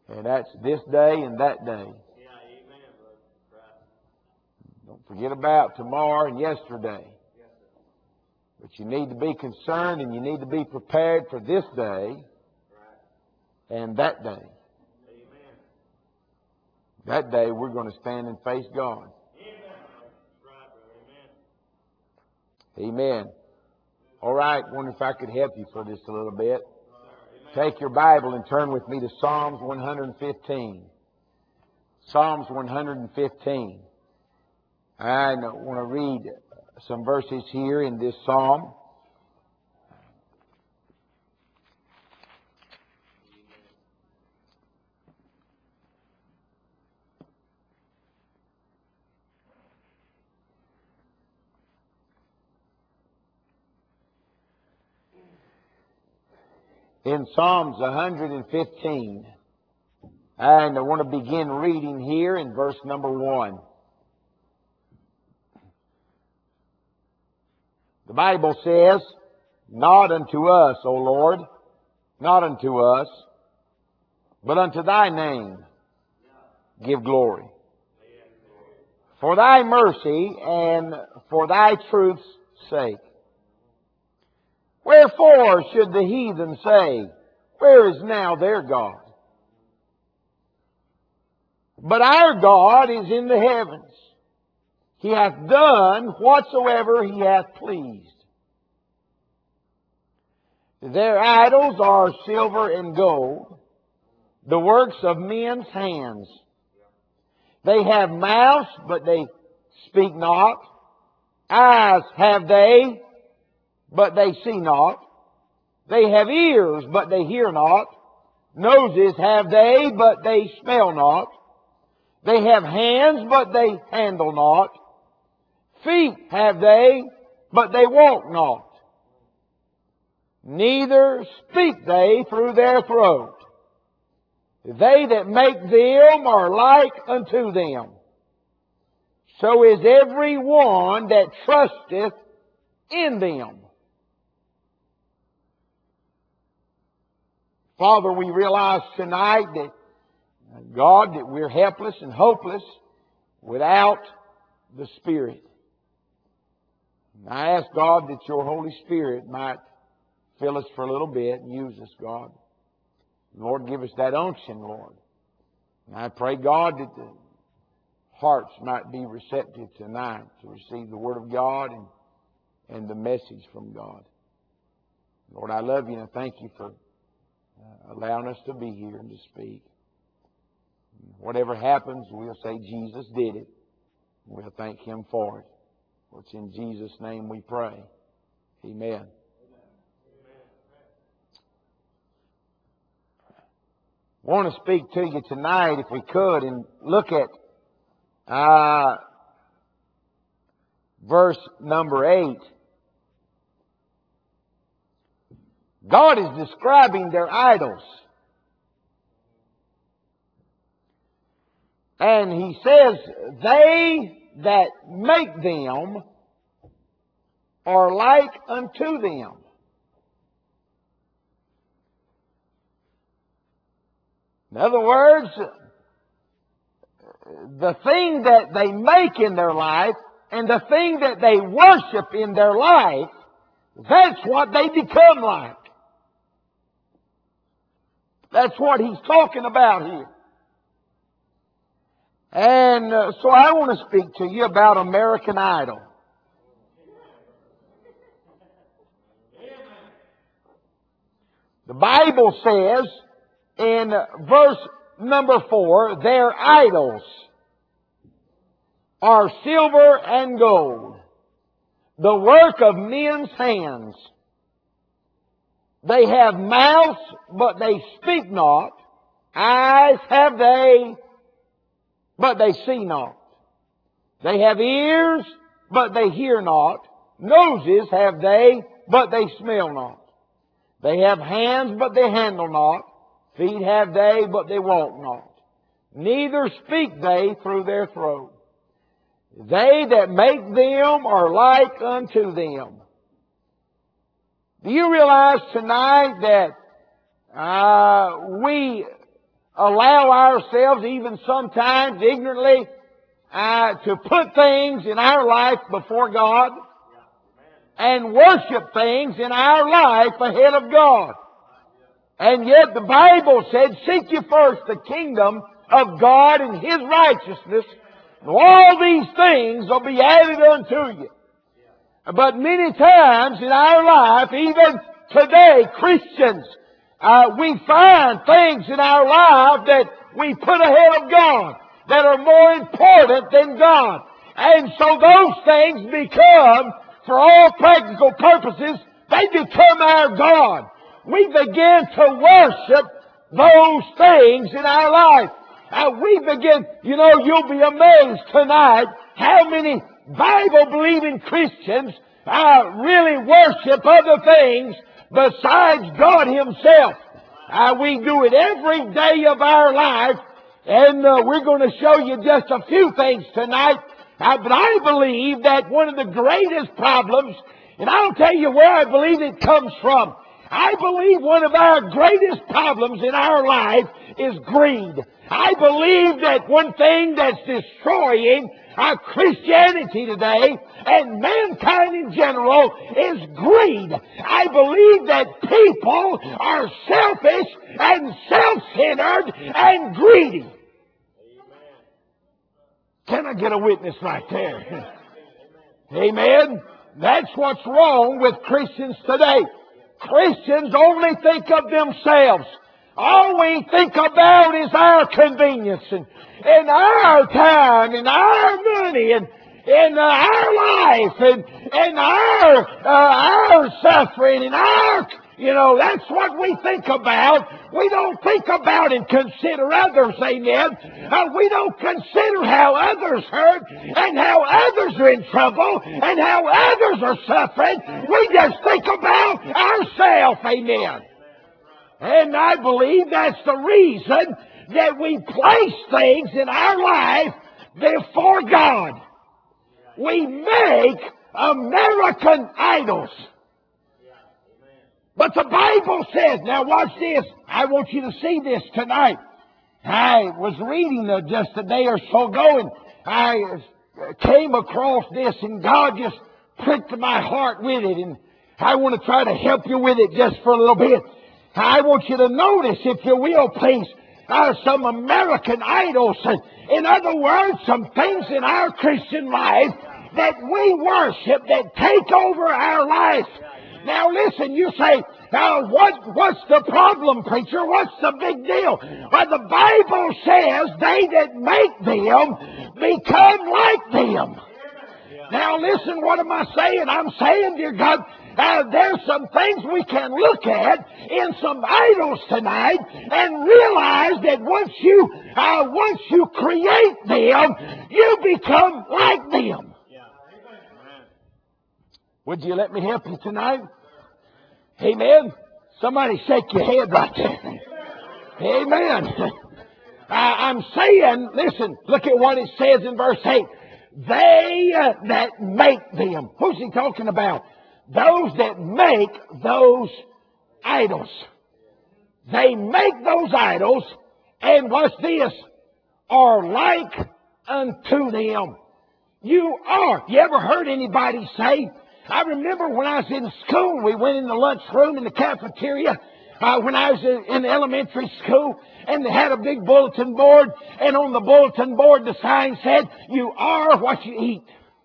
And that's this day and that day. Don't forget about tomorrow and yesterday. But you need to be concerned and you need to be prepared for this day and that day. That day we're going to stand and face God. Amen. All right. Wonder if I could help you for just a little bit. Take your Bible and turn with me to Psalms 115. Psalms 115. I want to read some verses here in this psalm. In Psalms 115, and I want to begin reading here in verse number 1. The Bible says, "Not unto us, O Lord, not unto us, but unto thy name give glory. For thy mercy and for thy truth's sake. Wherefore should the heathen say, Where is now their God? But our God is in the heavens. He hath done whatsoever He hath pleased. Their idols are silver and gold, the works of men's hands. They have mouths, but they speak not. Eyes have they, but they see not. They have ears, but they hear not. Noses have they, but they smell not. They have hands, but they handle not. Feet have they, but they walk not. Neither speak they through their throat. They that make them are like unto them. So is every one that trusteth in them." Father, we realize tonight that, God, that we're helpless and hopeless without the Spirit. And I ask, God, that your Holy Spirit might fill us for a little bit and use us, God. Lord, give us that unction, Lord. And I pray, God, that the hearts might be receptive tonight to receive the Word of God and the message from God. Lord, I love you and I thank you for allowing us to be here and to speak. Whatever happens, we'll say Jesus did it. We'll thank Him for it. For it's in Jesus' name we pray. Amen. I want to speak to you tonight, if we could, and look at verse number 8. God is describing their idols. And He says, they that make them are like unto them. In other words, the thing that they make in their life and the thing that they worship in their life, that's what they become like. That's what he's talking about here. And so I want to speak to you about American Idol. The Bible says in verse number 4, their idols are silver and gold, the work of men's hands. They have mouths, but they speak not. Eyes have they, but they see not. They have ears, but they hear not. Noses have they, but they smell not. They have hands, but they handle not. Feet have they, but they walk not. Neither speak they through their throat. They that make them are like unto them. Do you realize tonight that we allow ourselves, even sometimes ignorantly, to put things in our life before God and worship things in our life ahead of God. And yet the Bible said, seek ye first the kingdom of God and His righteousness, and all these things will be added unto you. But many times in our life, even today, Christians, we find things in our life that we put ahead of God, that are more important than God. And so those things become, for all practical purposes, they become our God. We begin to worship those things in our life. We begin, you'll be amazed tonight how many Bible-believing Christians really worship other things besides God Himself. We do it every day of our life, and we're going to show you just a few things tonight. But I believe that one of the greatest problems, and I'll tell you where I believe it comes from. I believe one of our greatest problems in our life is greed. I believe that one thing that's destroying our Christianity today and mankind in general is greed. I believe that people are selfish and self-centered and greedy. Can I get a witness right there? Amen. That's what's wrong with Christians today. Christians only think of themselves. All we think about is our convenience and our time and our money and our life and our suffering and that's what we think about. We don't think about and consider others, amen. We don't consider how others hurt and how others are in trouble and how others are suffering. We just think about ourselves, amen. And I believe that's the reason that we place things in our life before God. We make American idols. But the Bible says, now watch this. I want you to see this tonight. I was reading just a day or so ago, and I came across this, and God just pricked my heart with it, and I want to try to help you with it just for a little bit. I want you to notice, if you will, please, some American idols. In other words, some things in our Christian life that we worship that take over our life. Now listen, you say, what's the problem, preacher? What's the big deal? Well, the Bible says they that make them become like them. Now listen, what am I saying? I'm saying, dear God, there's some things we can look at in some idols tonight and realize that once you create them, you become like them. Would you let me help you tonight? Amen. Somebody shake your head right there. Amen. I'm saying, listen, look at what it says in verse 8. They that make them. Who's he talking about? Those that make those idols. They make those idols, and watch this, are like unto them. You are. You ever heard anybody say, I remember when I was in school, we went in the lunchroom in the cafeteria when I was in elementary school, and they had a big bulletin board, and on the bulletin board the sign said, you are what you eat.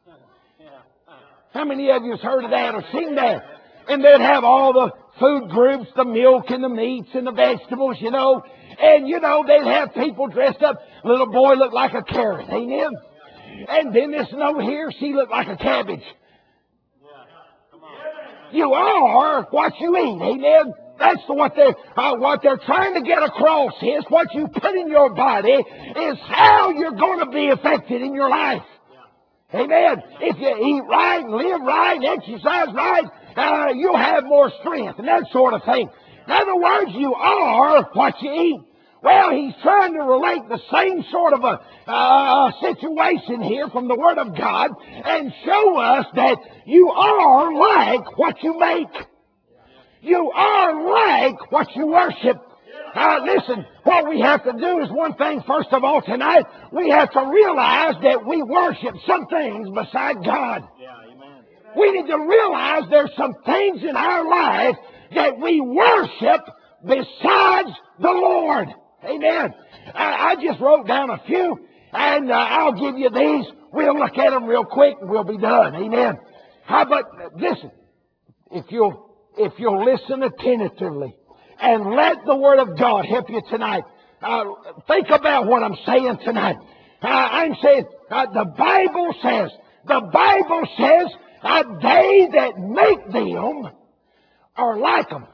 How many of you have heard of that or seen that? And they'd have all the food groups, the milk and the meats and the vegetables, and they'd have people dressed up. Little boy looked like a carrot, amen? And then this one over here, she looked like a cabbage. You are what you eat, amen? That's what they're trying to get across is what you put in your body is how you're going to be affected in your life. Amen. If you eat right and live right and exercise right, you'll have more strength and that sort of thing. In other words, you are what you eat. Well, he's trying to relate the same sort of a situation here from the Word of God and show us that you are like what you make. You are like what you worship. Listen, what we have to do is one thing, first of all, tonight. We have to realize that we worship some things beside God. We need to realize there's some things in our life that we worship besides the Lord. Amen. I just wrote down a few, and I'll give you these. We'll look at them real quick, and we'll be done. Amen. But listen, if you'll listen attentively and let the Word of God help you tonight, think about what I'm saying tonight. I'm saying the Bible says, they that make them are like them.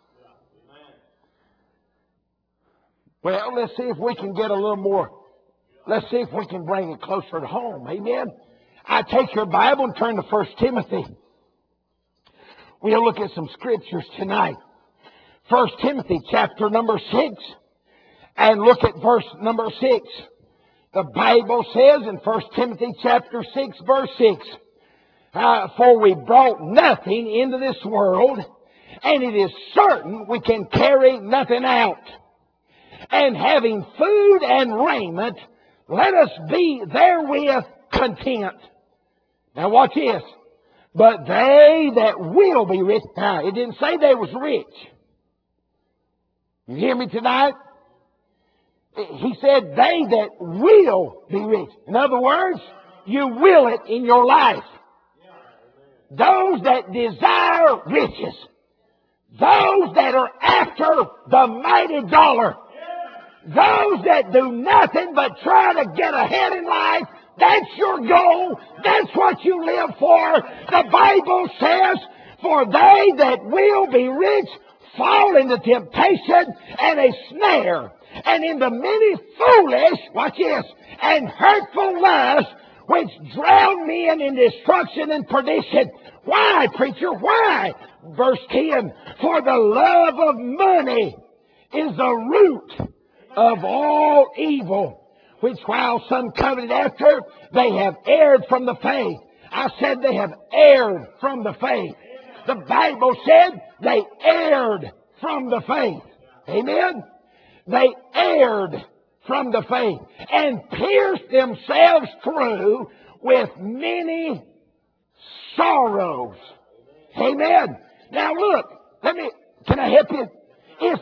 Well, let's see if we can get a little more. Let's see if we can bring it closer to home. Amen. I take your Bible and turn to 1 Timothy. We'll look at some scriptures tonight. 1 Timothy chapter number 6. And look at verse number 6. The Bible says in 1 Timothy chapter 6 verse 6. For we brought nothing into this world, and it is certain we can carry nothing out. And having food and raiment, let us be therewith content. Now watch this. But they that will be rich. Now, it didn't say they was rich. You hear me tonight? He said they that will be rich. In other words, you will it in your life. Those that desire riches. Those that are after the mighty dollar. Those that do nothing but try to get ahead in life. That's your goal. That's what you live for. The Bible says, for they that will be rich fall into temptation and a snare, and into many foolish, watch this, and hurtful lusts, which drown men in destruction and perdition. Why, preacher? Why? Verse 10, for the love of money is the root of all evil, which while some coveted after, they have erred from the faith. I said they have erred from the faith. The Bible said they erred from the faith. Amen? They erred from the faith and pierced themselves through with many sorrows. Amen? Now look, can I help you? If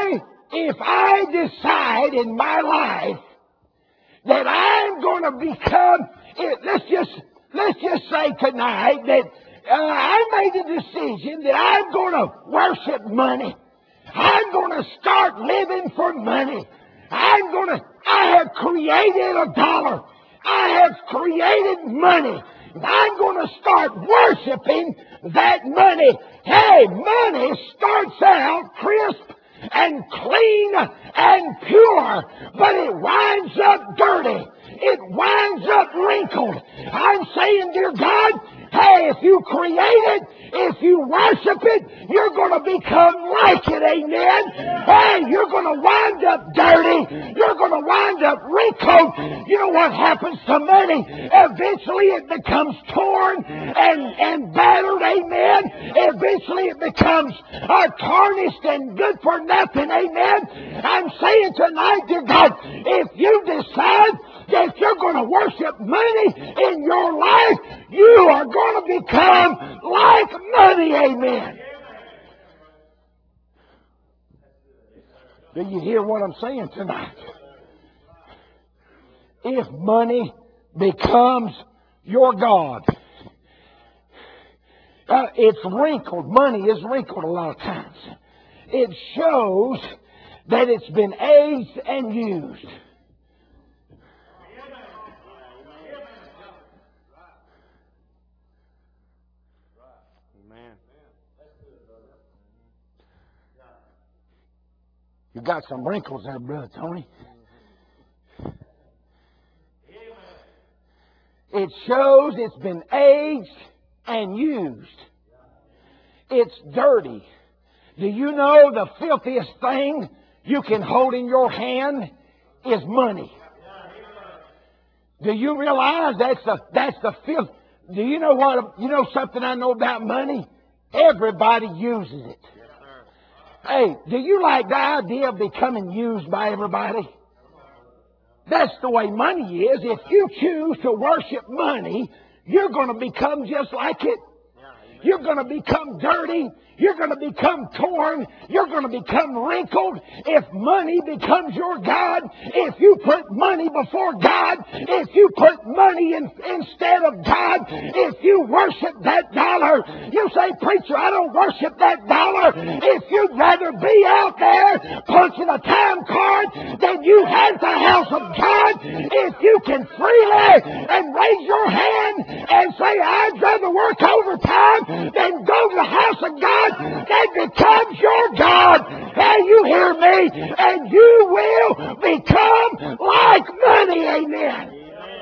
I decide in my life that I'm going to become, let's just say tonight that I made a decision that I'm going to worship money. I'm going to start living for money. I have created a dollar. I have created money. I'm going to start worshiping that money. Hey, money starts out crisp and clean and pure, but it winds up dirty. It winds up wrinkled. I'm saying, dear God, hey, if you create it, if you worship it, you're going to become like it, amen? Hey, you're going to wind up dirty. You're going to wind up wrinkled. You know what happens to money? Eventually it becomes torn and battered, amen? Eventually it becomes tarnished and good for nothing, amen? I'm saying tonight, dear God, if you decide that you're going to worship money in your life, you are going to become like money, amen. Do you hear what I'm saying tonight? If money becomes your God, it's wrinkled. Money is wrinkled a lot of times. It shows that it's been aged and used. You got some wrinkles there, Brother Tony. It shows it's been aged and used. It's dirty. Do you know the filthiest thing you can hold in your hand is money? Do you realize that's the filth? Do you know something I know about money? Everybody uses it. Hey, do you like the idea of becoming used by everybody? That's the way money is. If you choose to worship money, you're going to become just like it. You're going to become dirty. You're going to become torn. You're going to become wrinkled. If money becomes your God, if you put money before God, if you put money instead of God, if you worship that dollar, you say, preacher, I don't worship that dollar. If you'd rather be out there punching a time card than you have the house of God, if you can freely and raise your hand and say, I'd rather work overtime than go to the house of God, that becomes your God. Hey, you hear me? And you will become like money. Amen.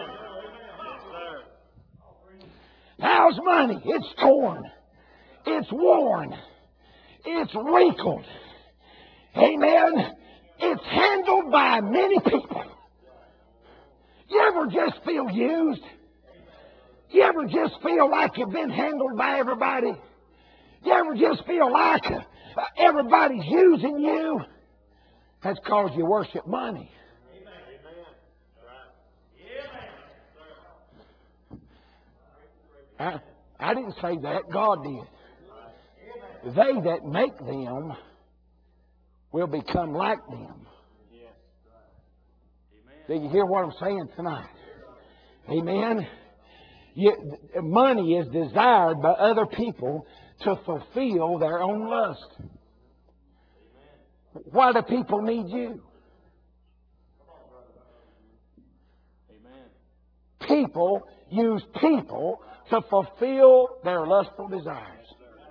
How's money? It's torn. It's worn. It's wrinkled. Amen. It's handled by many people. You ever just feel used? You ever just feel like you've been handled by everybody? You ever just feel like everybody's using you? That's because you worship money. I didn't say that. God did. They that make them will become like them. Do you hear what I'm saying tonight? Amen. Money is desired by other people to fulfill their own lust. Why do people need you? People use people to fulfill their lustful desires.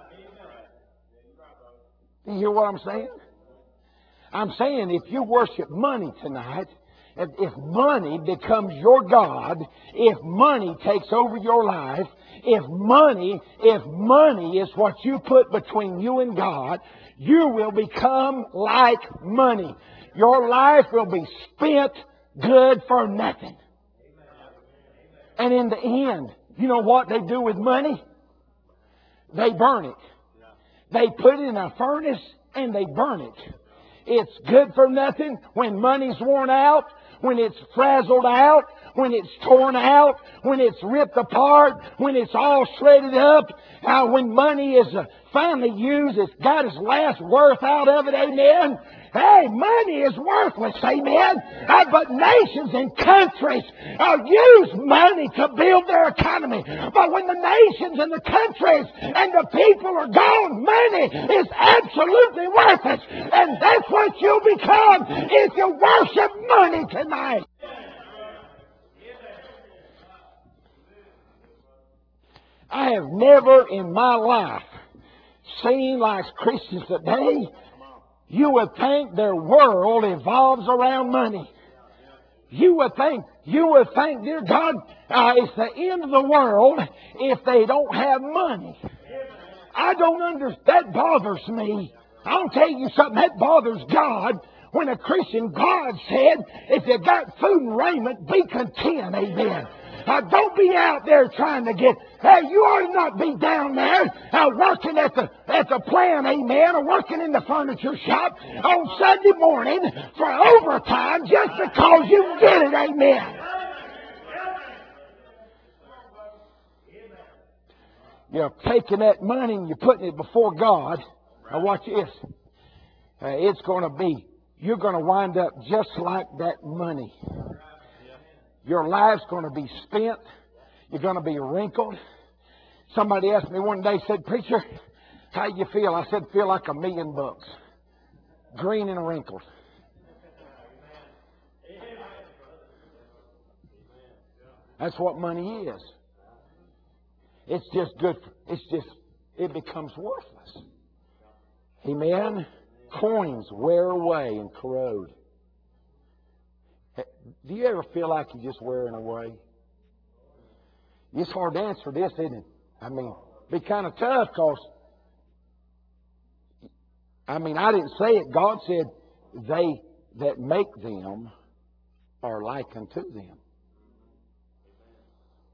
Do you hear what I'm saying? I'm saying if you worship money tonight, if money becomes your God, if money takes over your life, if money is what you put between you and God, you will become like money. Your life will be spent good for nothing. And in the end, you know what they do with money? They burn it. They put it in a furnace and they burn it. It's good for nothing when money's worn out, when it's frazzled out, when it's torn out, when it's ripped apart, when it's all shredded up, when money is finally used, it's got its last worth out of it, amen? Hey, money is worthless, amen? But nations and countries use money to build their economy. But when the nations and the countries and the people are gone, money is absolutely worthless. And that's what you'll become if you worship money tonight. I have never in my life seen like Christians today. You would think their world evolves around money. You would think, dear God, it's the end of the world if they don't have money. I don't understand. That bothers me. I'll tell you something, that bothers God. When a Christian, God said, if you got food and raiment, be content, amen. Don't be out there trying to get, hey, you ought to not be down there working at the plant, amen, or working in the furniture shop on Sunday morning for overtime just because you get it, amen. You're taking that money and you're putting it before God. Now watch this. It's going to be, you're going to wind up just like that money. Your life's going to be spent. You're going to be wrinkled. Somebody asked me one day, said, preacher, how you feel? I said, feel like $1,000,000. Green and wrinkled. That's what money is. It's just good. It becomes worthless. Amen? Coins wear away and corrode. Do you ever feel like you're just wearing away? It's hard to answer this, isn't it? I mean, be kind of tough because, I didn't say it. God said, they that make them are like unto them.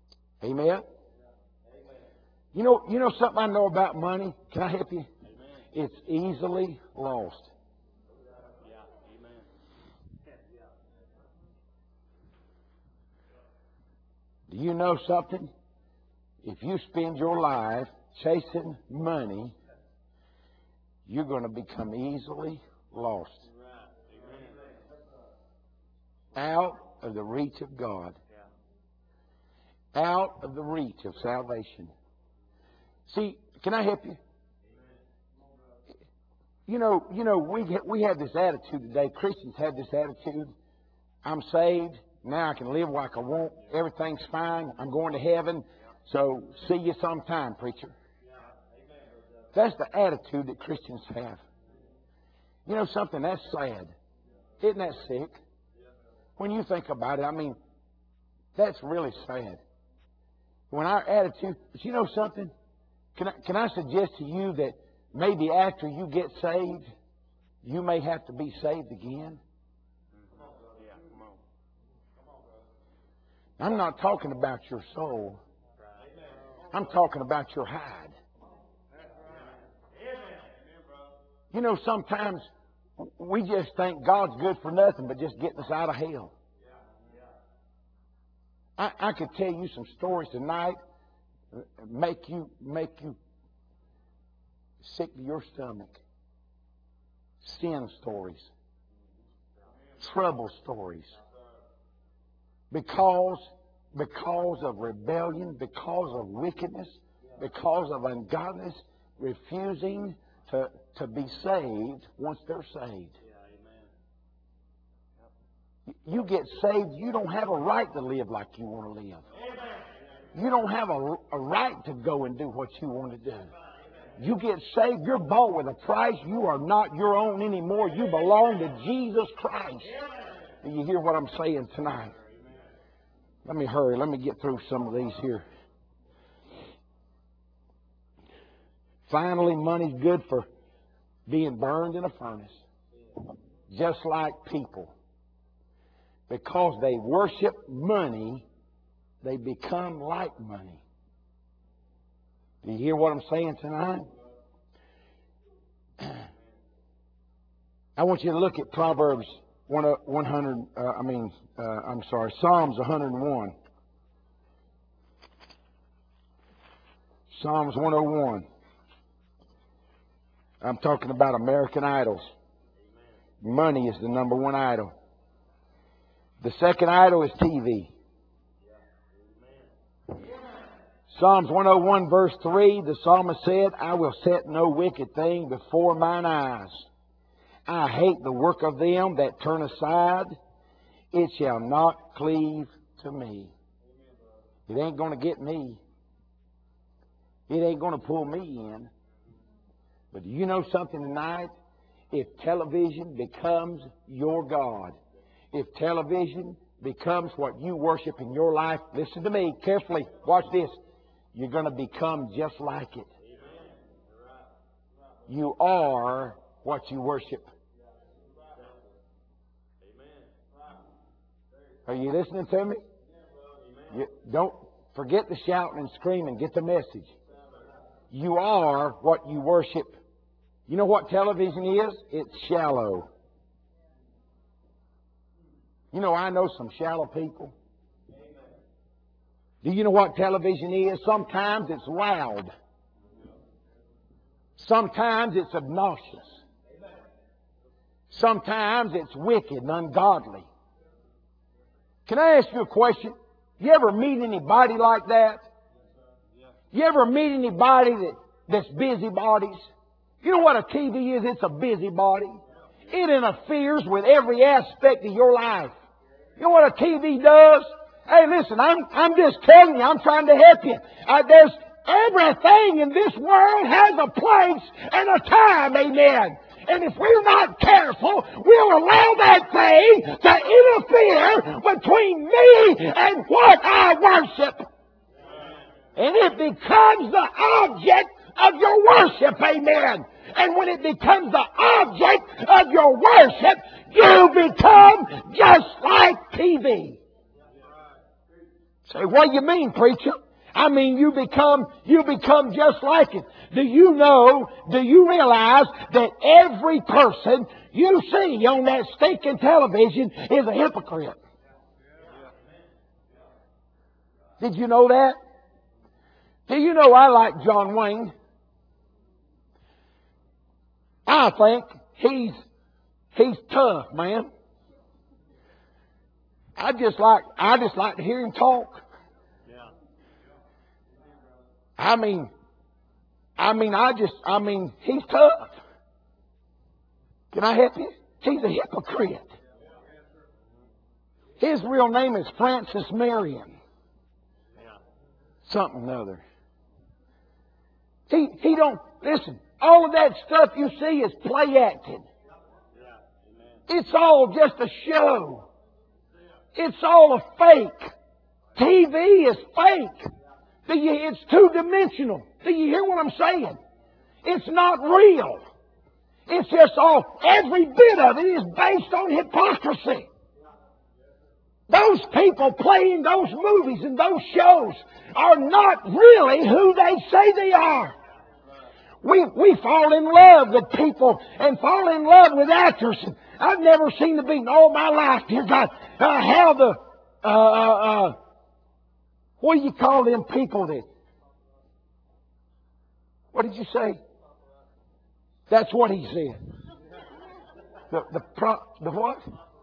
Amen? You know something I know about money? Can I help you? It's easily lost. Do you know something? If you spend your life chasing money, you're going to become easily lost. Out of the reach of God. Out of the reach of salvation. See, can I help you? You know, we have this attitude today. Christians have this attitude. I'm saved. Now I can live like I want. Everything's fine. I'm going to heaven. So see you sometime, preacher. That's the attitude that Christians have. You know something? That's sad. Isn't that sick? When you think about it, I mean, that's really sad. When our attitude, but you know something? Can I suggest to you that maybe after you get saved, you may have to be saved again? I'm not talking about your soul. I'm talking about your hide. You know, sometimes we just think God's good for nothing but just getting us out of hell. I could tell you some stories tonight make you sick to your stomach. Sin stories. Trouble stories. Because of rebellion, because of wickedness, because of ungodliness, refusing to be saved once they're saved. You get saved, you don't have a right to live like you want to live. You don't have a right to go and do what you want to do. You get saved, you're bought with a price. You are not your own anymore. You belong to Jesus Christ. Do you hear what I'm saying tonight? Let me hurry. Let me get through some of these here. Finally, money's good for being burned in a furnace. Just like people. Because they worship money, they become like money. Do you hear what I'm saying tonight? I want you to look at Proverbs Psalms 101. Psalms 101. I'm talking about American idols. Money is the number one idol. The second idol is TV. Psalms 101 verse 3, the psalmist said, I will set no wicked thing before mine eyes. I hate the work of them that turn aside. It shall not cleave to me. It ain't going to get me. It ain't going to pull me in. But do you know something tonight? If television becomes your God, if television becomes what you worship in your life, listen to me carefully. Watch this. You're going to become just like it. You are what you worship. Are you listening to me? Don't forget the shouting and screaming. Get the message. You are what you worship. You know what television is? It's shallow. You know, I know some shallow people. Do you know what television is? Sometimes it's loud. Sometimes it's obnoxious. Sometimes it's wicked and ungodly. Can I ask you a question? You ever meet anybody like that? You ever meet anybody that's busybodies? You know what a TV is? It's a busybody. It interferes with every aspect of your life. You know what a TV does? Hey, listen, I'm just telling you, I'm trying to help you. There's everything in this world has a place and a time, amen. And if we're not careful, we'll allow that thing to interfere between me and what I worship. And it becomes the object of your worship, amen. And when it becomes the object of your worship, you become just like TV. Say, what do you mean, preacher? I mean, you become just like it. Do you realize that every person you see on that stinking television is a hypocrite? Did you know that? Do you know I like John Wayne? I think he's tough, man. I just like to hear him talk. I mean, he's tough. Can I help you? He's a hypocrite. His real name is Francis Marion. Something or other. He don't, listen, all of that stuff you see is play acted. It's all just a show. It's all a fake. TV is fake. It's two-dimensional. Do you hear what I'm saying? It's not real. It's just every bit of it is based on hypocrisy. Those people playing those movies and those shows are not really who they say they are. We fall in love with people and fall in love with actors. I've never seen the beat in all my life. Dear God, how the what do you call them people that? What did you say? That's what he said. The what?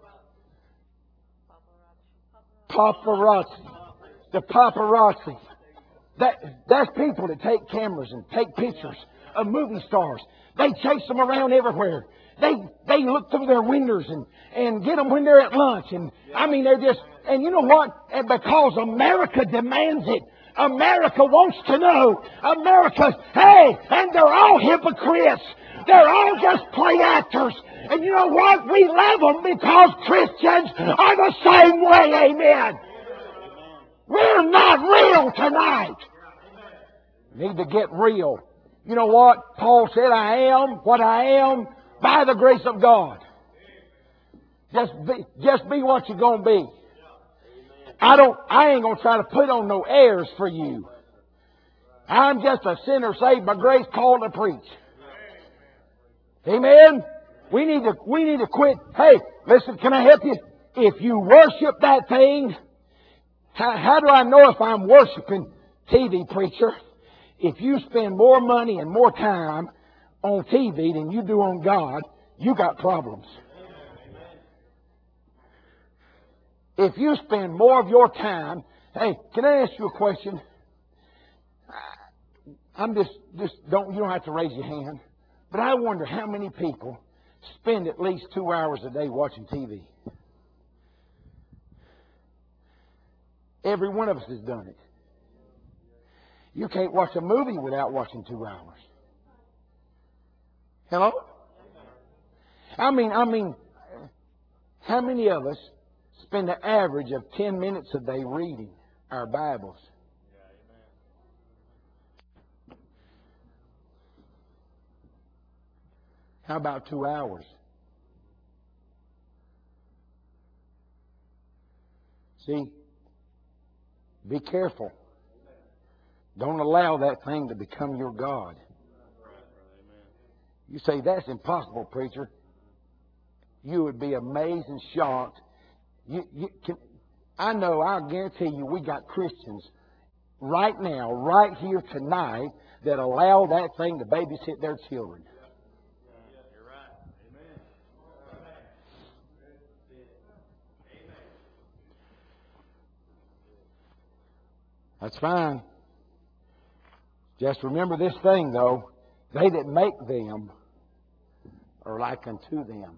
Paparazzi. The paparazzi. That's people that take cameras and take pictures of movie stars. They chase them around everywhere. They look through their windows and get them when they're at lunch. And I mean, they're just, and you know what? And because America demands it. America wants to know. America, hey, and they're all hypocrites. They're all just play actors. And you know what? We love them because Christians are the same way. Amen. We're not real tonight. Need to get real. You know what? Paul said, I am what I am by the grace of God. Just be what you're going to be. I ain't going to try to put on no airs for you. I'm just a sinner saved by grace, called to preach. Amen? We need to quit. Hey, listen, can I help you? If you worship that thing, how do I know if I'm worshiping TV, preacher? If you spend more money and more time on TV than you do on God, you got problems. If you spend more of your time, hey, can I ask you a question? You don't have to raise your hand, but I wonder how many people spend at least 2 hours a day watching TV. Every one of us has done it. You can't watch a movie without watching 2 hours. Hello? I mean, how many of us spend an average of 10 minutes a day reading our Bibles? How about 2 hours? See, be careful. Don't allow that thing to become your God. You say, that's impossible, preacher. You would be amazed and shocked. I know, I'll guarantee you, we got Christians right now, right here tonight, that allow that thing to babysit their children. You're right. Amen. That's fine. Just remember this thing, though. They that make them are like unto them.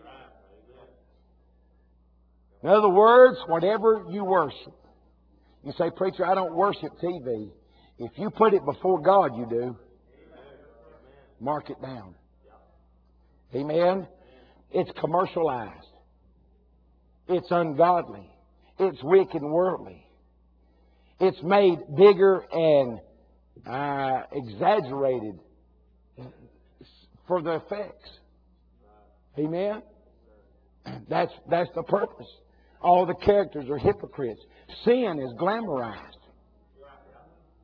In other words, whatever you worship. You say, preacher, I don't worship TV. If you put it before God, you do. Mark it down. Amen? It's commercialized. It's ungodly. It's wicked and worldly. It's made bigger and exaggerated for the effects. Amen? That's the purpose. All the characters are hypocrites. Sin is glamorized.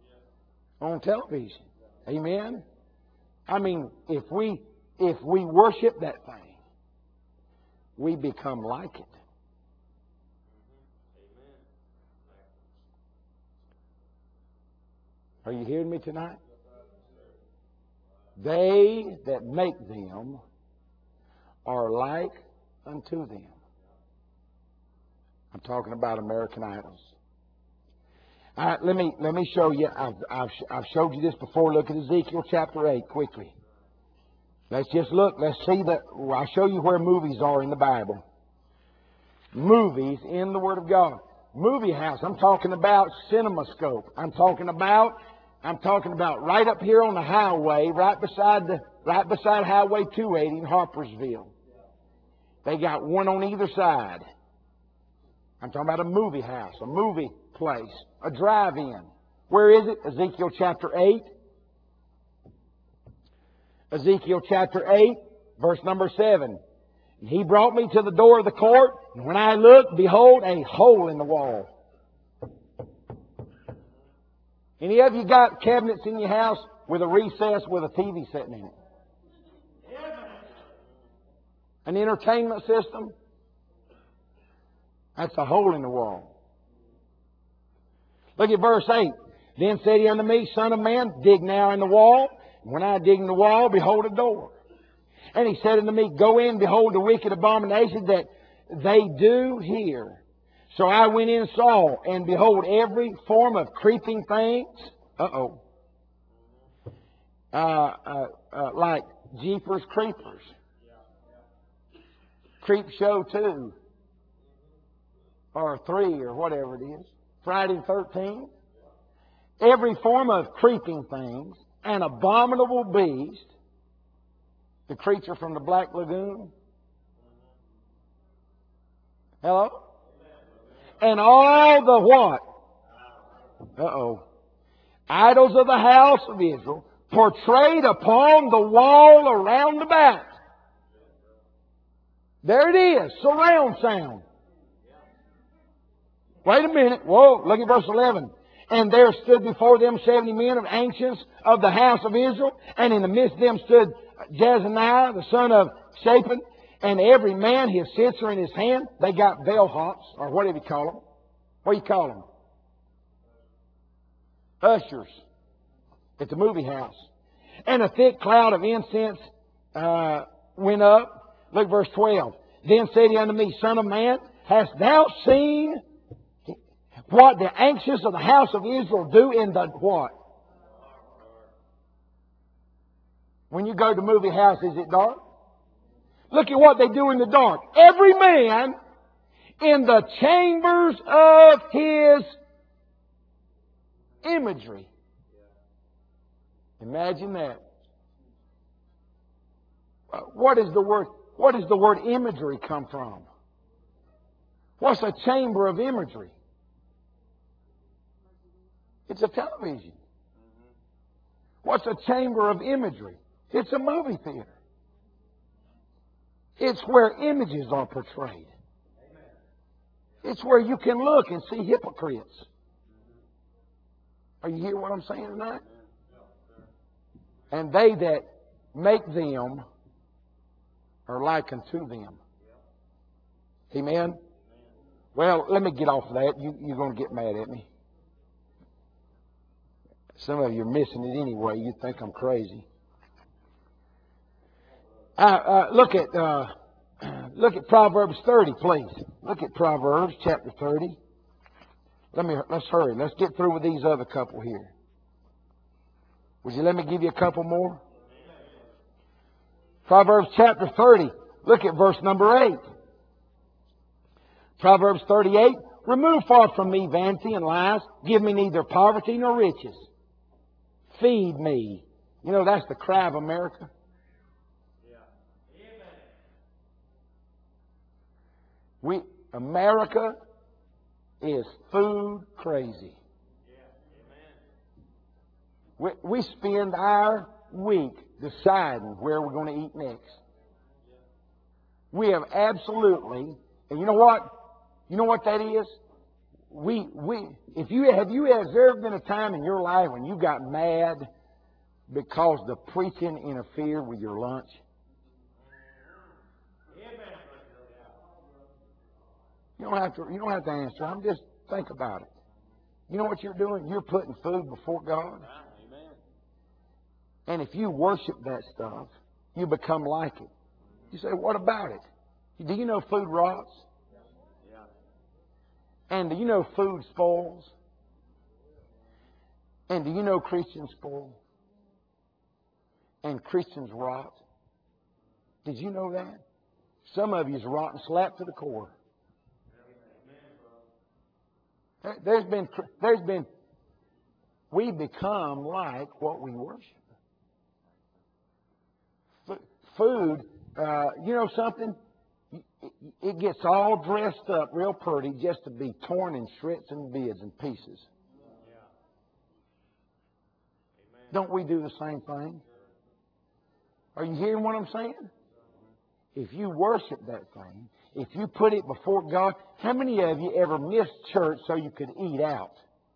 on television. Amen? I mean, if we worship that thing, we become like it. Are you hearing me tonight? They that make them are like unto them. I'm talking about American Idols. Let me show you. I've showed you this before. Look at Ezekiel chapter 8 quickly. Let's just look. Let's see I'll show you where movies are in the Bible. Movies in the Word of God. Movie house. I'm talking about CinemaScope. I'm talking about right up here on the highway, right beside Highway 280 in Harpersville. They got one on either side. I'm talking about a movie house, a movie place, a drive-in. Where is it? Ezekiel chapter 8. Ezekiel chapter 8, verse number 7. He brought me to the door of the court, and when I looked, behold, a hole in the wall. Any of you got cabinets in your house with a recess with a TV sitting in it? An entertainment system? That's a hole in the wall. Look at verse 8. Then said he unto me, Son of man, dig now in the wall. When I dig in the wall, behold a door. And he said unto me, Go in, behold the wicked abomination that they do here. So I went in and saw, and behold, every form of creeping things. Like Jeepers Creepers. Creep Show 2. Or 3, or whatever it is. Friday the 13th. Every form of creeping things. An abominable beast. The creature from the Black Lagoon. Hello? And all the what? Idols of the house of Israel portrayed upon the wall around about. There it is. Surround sound. Wait a minute. Whoa, look at verse 11. And there stood before them 70 men of ancients of the house of Israel, and in the midst of them stood Jezaniah, the son of Shaphan, and every man his censer in his hand. They got bellhops, or whatever you call them. What do you call them? Ushers at the movie house. And a thick cloud of incense went up. Look, verse 12. Then said he unto me, Son of man, hast thou seen what the ancients of the house of Israel do in the what? When you go to movie house, is it dark? Look at what they do in the dark. Every man in the chambers of his imagery. Imagine that. What does the word imagery come from? What's a chamber of imagery? It's a television. What's a chamber of imagery? It's a movie theater. It's where images are portrayed. It's where you can look and see hypocrites. Are you hearing what I'm saying tonight? And they that make them are like unto them. Amen? Well, let me get off of that. You're going to get mad at me. Some of you are missing it anyway. You think I'm crazy. Look at Proverbs 30, please. Look at Proverbs chapter 30. Let's hurry. Let's get through with these other couple here. Would you let me give you a couple more? Proverbs chapter 30. Look at verse number 8. Proverbs 38. Remove far from me vanity and lies. Give me neither poverty nor riches. Feed me. You know, that's the cry of America. America is food crazy. We spend our week deciding where we're going to eat next. We have absolutely, and you know what? You know what that is? If you has there ever been a time in your life when you got mad because the preaching interfered with your lunch? You don't have to answer. I'm just think about it. You know what you're doing? You're putting food before God. And if you worship that stuff, you become like it. You say, what about it? Do you know food rots? And do you know food spoils? And do you know Christians spoil? And Christians rot? Did you know that? Some of you is rotten slap to the core. We become like what we worship. Food, you know something? It gets all dressed up real pretty just to be torn in shreds and bits and pieces. Don't we do the same thing? Are you hearing what I'm saying? If you worship that thing, if you put it before God, how many of you ever missed church so you could eat out?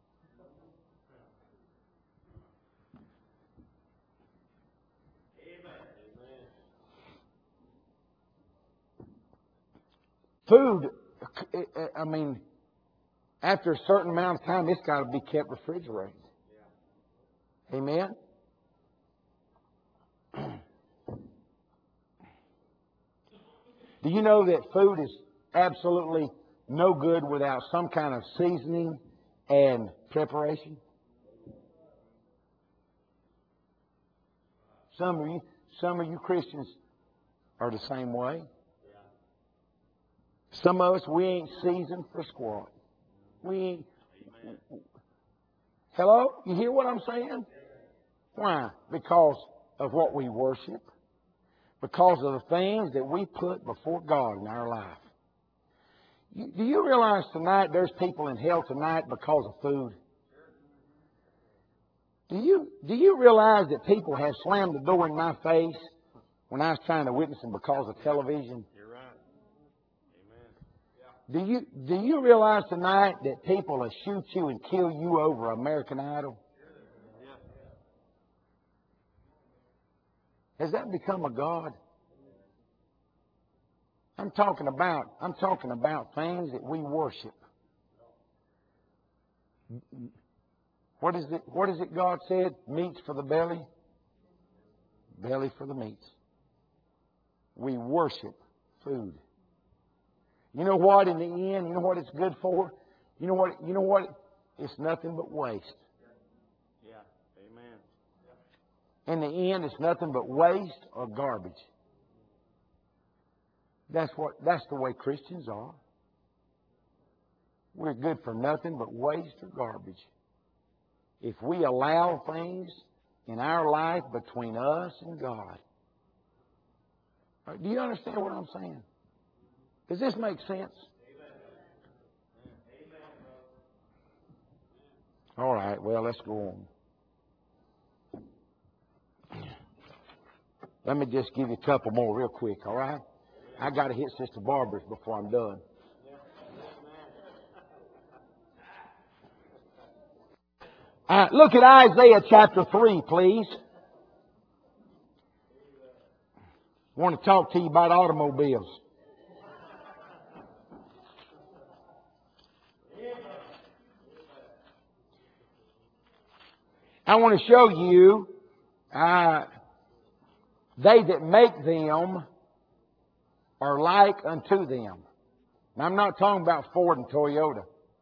Food, I mean, after a certain amount of time, it's got to be kept refrigerated. Amen? Do you know that food is absolutely no good without some kind of seasoning and preparation? Some of you Christians are the same way. Some of us, we ain't seasoned for squat. We ain't. Hello? You hear what I'm saying? Why? Because of what we worship. Because of the things that we put before God in our life. Do you realize tonight there's people in hell tonight because of food? Do you realize that people have slammed the door in my face when I was trying to witness them because of television? You're right. Amen. Do you realize tonight that people will shoot you and kill you over American Idol? Has that become a god? I'm talking about things that we worship. What is it God said? Meats for the belly, belly for the meats. We worship food. You know what? In the end, you know what it's good for? You know what? It's nothing but waste. Yeah. Amen. In the end, it's nothing but waste or garbage. That's the way Christians are. We're good for nothing but waste or garbage. If we allow things in our life between us and God. Do you understand what I'm saying? Does this make sense? All right, well, let's go on. Let me just give you a couple more real quick, all right? I got to hit Sister Barbara's before I'm done. Look at Isaiah chapter 3, please. I want to talk to you about automobiles. I want to show you they that make them are like unto them. Now, I'm not talking about Ford and Toyota.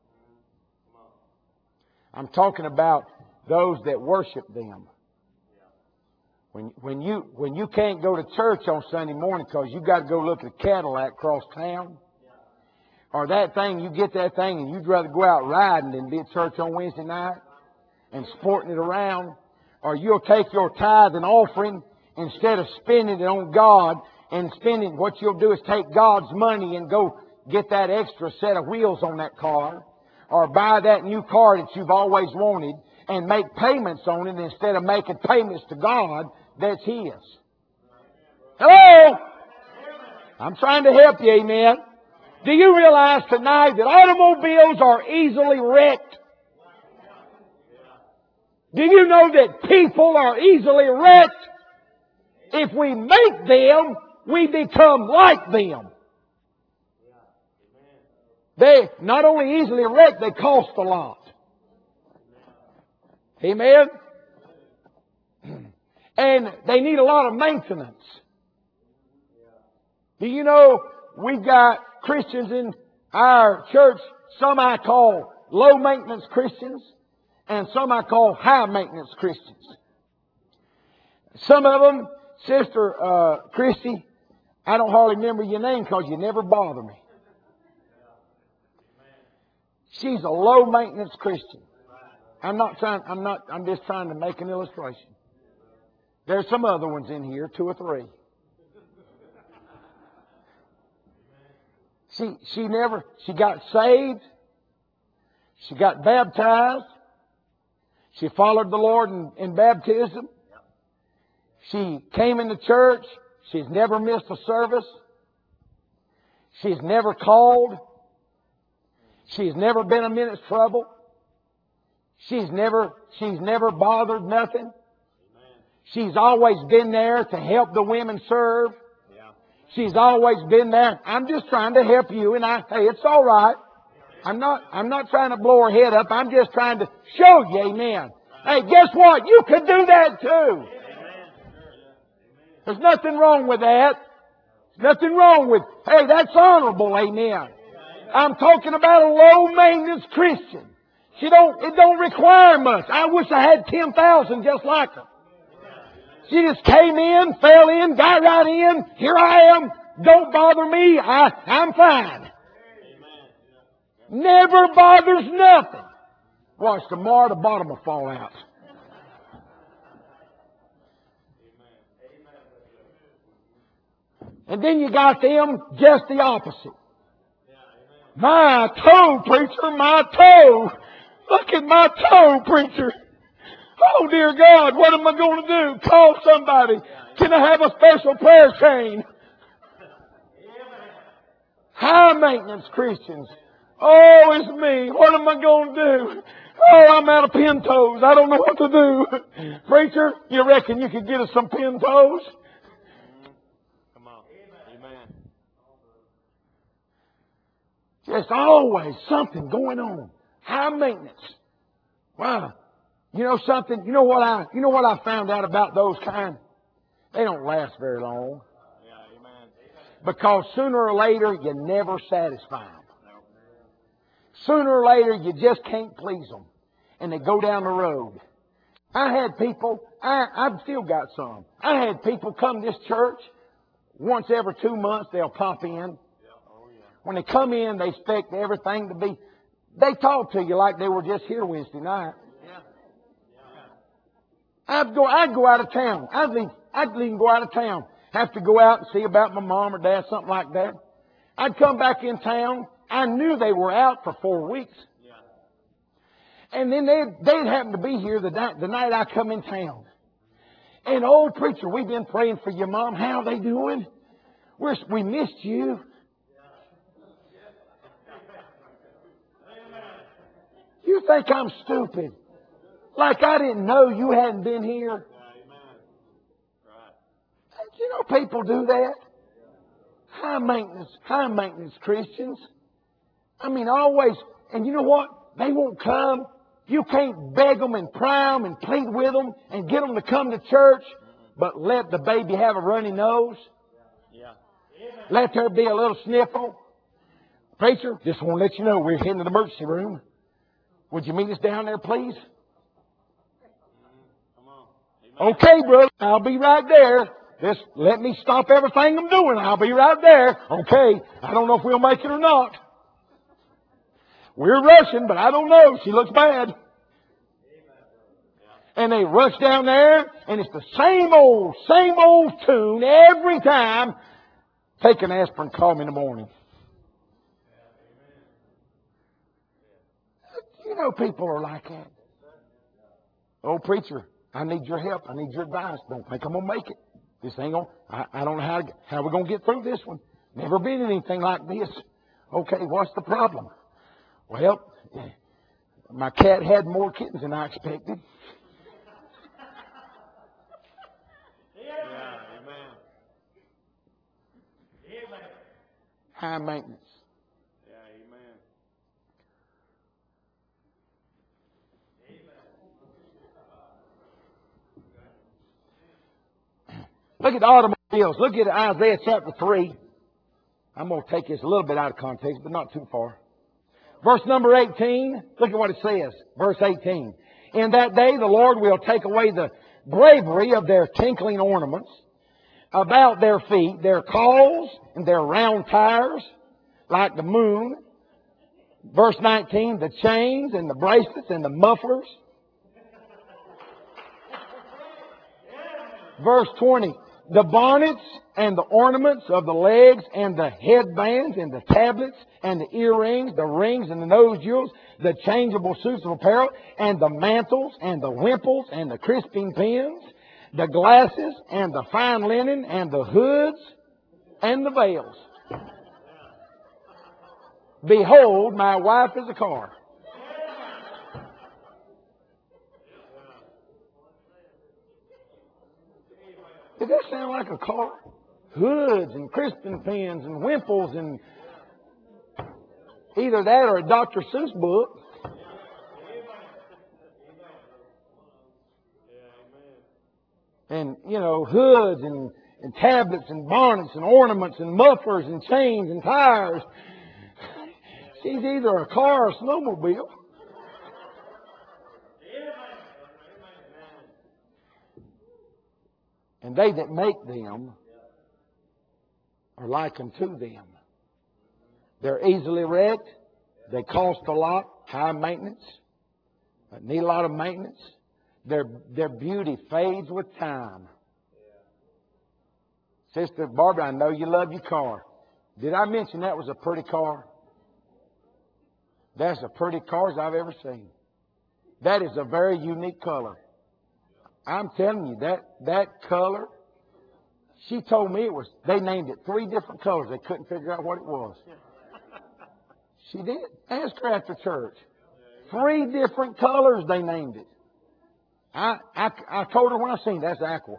I'm talking about those that worship them. When you can't go to church on Sunday morning because you got to go look at a Cadillac across town, or that thing, you get that thing and you'd rather go out riding than be at church on Wednesday night and sporting it around, or you'll take your tithe and offering instead of spending it on God and spending, what you'll do is take God's money and go get that extra set of wheels on that car, or buy that new car that you've always wanted and make payments on it instead of making payments to God that's His. Hello? I'm trying to help you, amen. Do you realize tonight that automobiles are easily wrecked? Do you know that people are easily wrecked? If we make them, we become like them. They not only easily wrecked, they cost a lot. Amen? And they need a lot of maintenance. Do you know we've got Christians in our church, some I call low maintenance Christians, and some I call high maintenance Christians. Some of them, Sister Christy, I don't hardly remember your name because you never bother me. She's a low maintenance Christian. I'm just trying to make an illustration. There's some other ones in here, 2 or 3. She got saved. She got baptized. She followed the Lord in baptism. She came into church. She's never missed a service. She's never called. She's never been a minute's trouble. She's never bothered nothing. She's always been there to help the women serve. She's always been there. I'm just trying to help you, and hey, it's all right. I'm not trying to blow her head up. I'm just trying to show you, amen. Hey, guess what? You could do that too. There's nothing wrong with that. There's nothing wrong with, hey, that's honorable, amen. I'm talking about a low-maintenance Christian. It don't require much. I wish I had 10,000 just like her. She just came in, fell in, got right in. Here I am. Don't bother me. I'm fine. Never bothers nothing. Watch, tomorrow the bottom will fall out. And then you got them just the opposite. My toe, preacher, my toe. Look at my toe, preacher. Oh, dear God, what am I going to do? Call somebody. Can I have a special prayer chain? High maintenance Christians. Oh, it's me. What am I going to do? Oh, I'm out of pin toes. I don't know what to do. Preacher, you reckon you could get us some pin toes? Come on. Amen. There's always something going on. High maintenance. Wow. You know something? You know what I found out about those kind? They don't last very long. Yeah, amen. Because sooner or later, you never satisfy them. Sooner or later, you just can't please them. And they go down the road. I had people, I've still got some. I had people come to this church. Once every 2 months, they'll pop in. When they come in, they expect everything to be, they talk to you like they were just here Wednesday night. I'd go out of town. I'd even go out of town. Have to go out and see about my mom or dad, something like that. I'd come back in town. I knew they were out for 4 weeks. And then they'd happen to be here the night I come in town. And, oh, preacher, we've been praying for your mom. How are they doing? We missed you. You think I'm stupid? Like I didn't know you hadn't been here? You know people do that. High maintenance Christians. I mean, always. And you know what? They won't come. You can't beg them and pry them and plead with them and get them to come to church, but let the baby have a runny nose. Let there be a little sniffle. Preacher, just want to let you know we're heading to the emergency room. Would you meet us down there, please? Okay, brother, I'll be right there. Just let me stop everything I'm doing. I'll be right there. Okay, I don't know if we'll make it or not. We're rushing, but I don't know. She looks bad. And they rush down there, and it's the same old tune every time. Take an aspirin, call me in the morning. You know people are like that. Oh, preacher, I need your help. I need your advice. Don't think I'm going to make it. This ain't going to, I don't know how we're going to get through this one. Never been anything like this. Okay, what's the problem? Well, my cat had more kittens than I expected. Yeah, amen. High maintenance. Yeah, amen. Look at the automobiles. Look at Isaiah chapter 3. I'm going to take this a little bit out of context, but not too far. Verse number 18. Look at what it says. Verse 18. In that day the Lord will take away the bravery of their tinkling ornaments about their feet, their cauls and their round tires like the moon. Verse 19. The chains and the bracelets and the mufflers. Verse 20. The bonnets and the ornaments of the legs and the headbands and the tablets and the earrings, the rings and the nose jewels, the changeable suits of apparel and the mantles and the wimples and the crisping pins, the glasses and the fine linen and the hoods and the veils. Behold, my wife is a car. Does that sound like a car? Hoods and crisping pins and wimples and either that or a Dr. Seuss book. And, you know, hoods and tablets and bonnets and ornaments and mufflers and chains and tires. She's either a car or a snowmobile. And they that make them are like unto them. They're easily wrecked. They cost a lot, high maintenance, need a lot of maintenance. Their beauty fades with time. Sister Barbara, I know you love your car. Did I mention that was a pretty car? That's the prettiest cars I've ever seen. That is a very unique color. I'm telling you, that color, she told me it was, they named it 3 different colors. They couldn't figure out what it was. She did. Ask her after church. 3 different colors they named it. I told her when I seen it, that's aqua.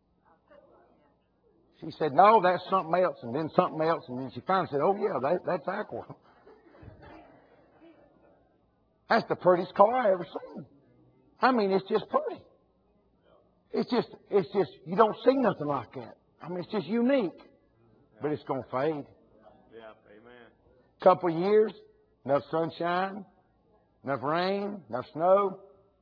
She said, no, that's something else, and then something else, and then she finally said, oh yeah, that's aqua. That's the prettiest car I ever seen. I mean, it's just pretty. It's just, you don't see nothing like that. I mean, it's just unique. But it's going to fade. Yeah, amen. Couple of years, enough sunshine, enough rain, enough snow.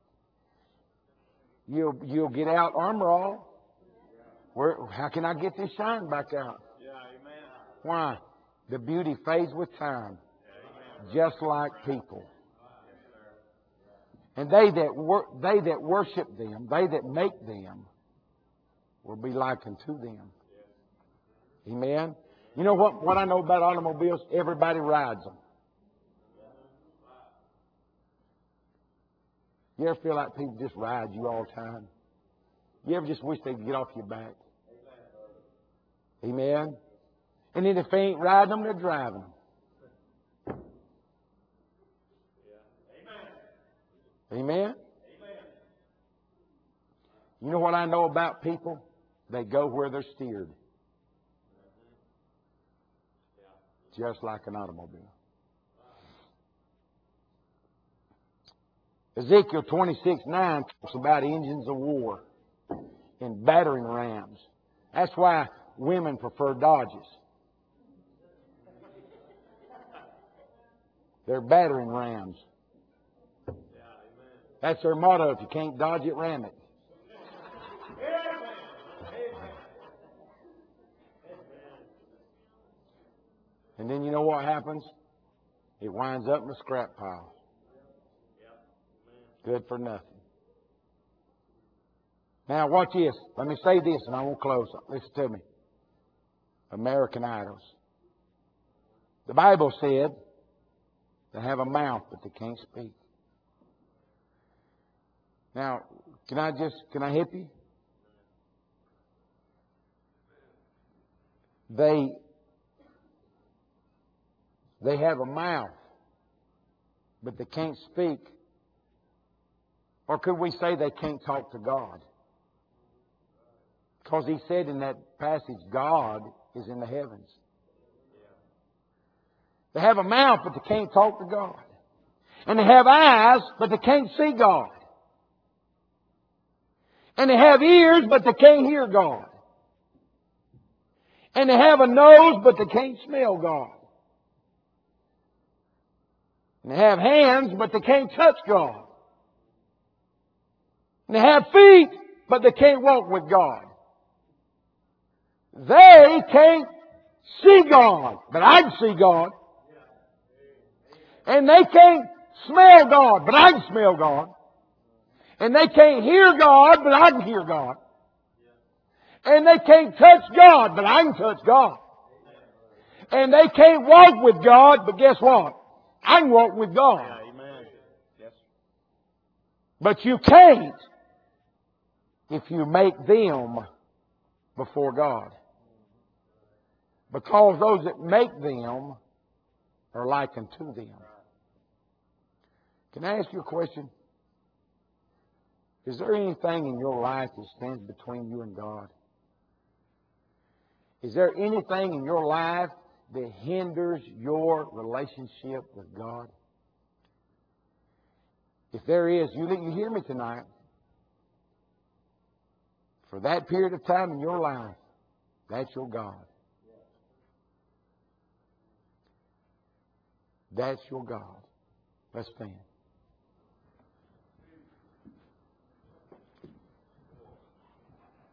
You'll get out Armor All. How can I get this shine back out? Yeah, amen. Why? The beauty fades with time. Just like people. And they that worship them, they that make them, will be likened to them. Amen? You know what I know about automobiles? Everybody rides them. You ever feel like people just ride you all the time? You ever just wish they could get off your back? Amen? And then if they ain't riding them, they're driving them. Amen? You know what I know about people? They go where they're steered. Just like an automobile. Ezekiel 26:9 talks about engines of war and battering rams. That's why women prefer Dodges. They're battering rams. That's their motto. If you can't dodge it, ram it. And then you know what happens? It winds up in the scrap pile. Good for nothing. Now watch this. Let me say this and I won't close. Listen to me. American Idols. The Bible said they have a mouth but they can't speak. Now, can I help you? They have a mouth, but they can't speak. Or could we say they can't talk to God? Because He said in that passage, God is in the heavens. They have a mouth, but they can't talk to God. And they have eyes, but they can't see God. And they have ears, but they can't hear God. And they have a nose, but they can't smell God. And they have hands, but they can't touch God. And they have feet, but they can't walk with God. They can't see God, but I can see God. And they can't smell God, but I can smell God. And they can't hear God, but I can hear God. And they can't touch God, but I can touch God. And they can't walk with God, but guess what? I can walk with God. Amen. Yes. But you can't if you make them before God. Because those that make them are like unto them. Can I ask you a question? Is there anything in your life that stands between you and God? Is there anything in your life that hinders your relationship with God? If there is, you hear me tonight. For that period of time in your life, that's your God. That's your God. Let's stand.